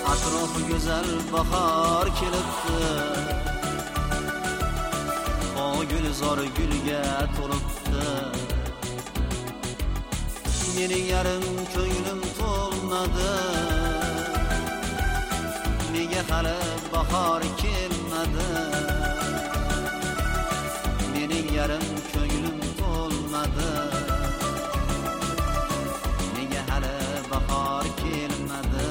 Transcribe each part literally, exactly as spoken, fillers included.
atrofi go'zal bahor kelibdi, o gulzor gulga to'libdi. Mening yarim ko'nglim to'lmadi, nega hali bahor kelmadi. Mening yarim ko'nglim to'lmadi, nega hali bahor kelmadi.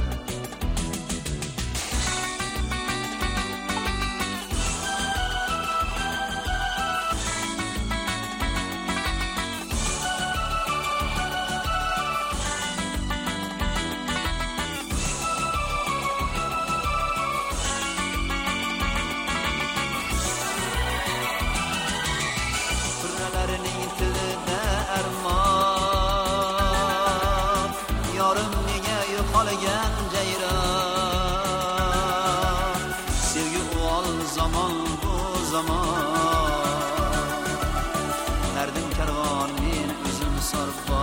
Zaman bu zaman derdim kervan men o'zim sarfa.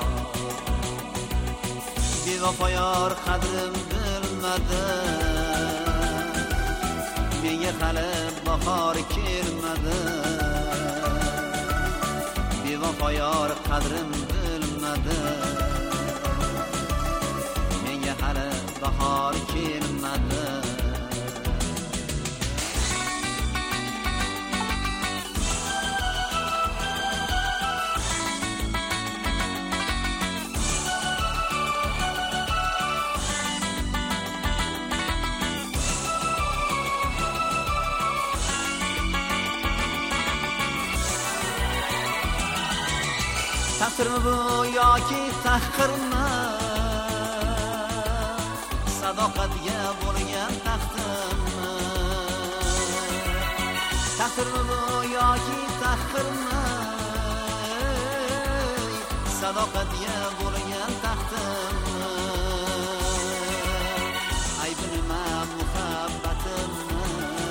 Bevafo yor qadrim bilmadi, menga hali bahor kelmadi. Bevafo yor qadrim bilmadi, menga hali bahor kelmadi. Taqdirmi bu yoki tahqirmi, sadoqatga bo'lgan taqdirmi? Taqdirmi bu yoki tahqirmi, sadoqatga bo'lgan taqdirmi? Aybi nima muhabbatimni,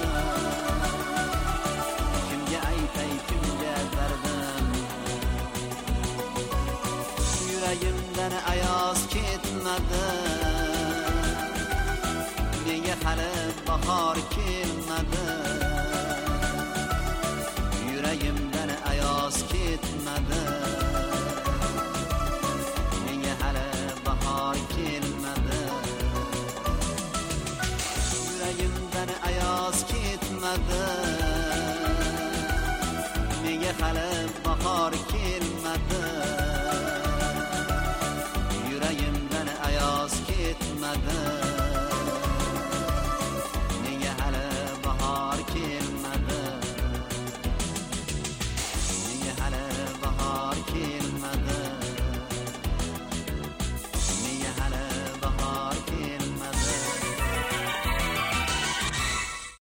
kimga aytay, kimga dardim? Yuragimdan ayoz ketmadi, nega hali bahor kelmadi. Yuragimdan ayoz ketmadi, nega hali bahor kelmadi. Yuragimdan ayoz ketmadi, nega hali bahor kelmadi.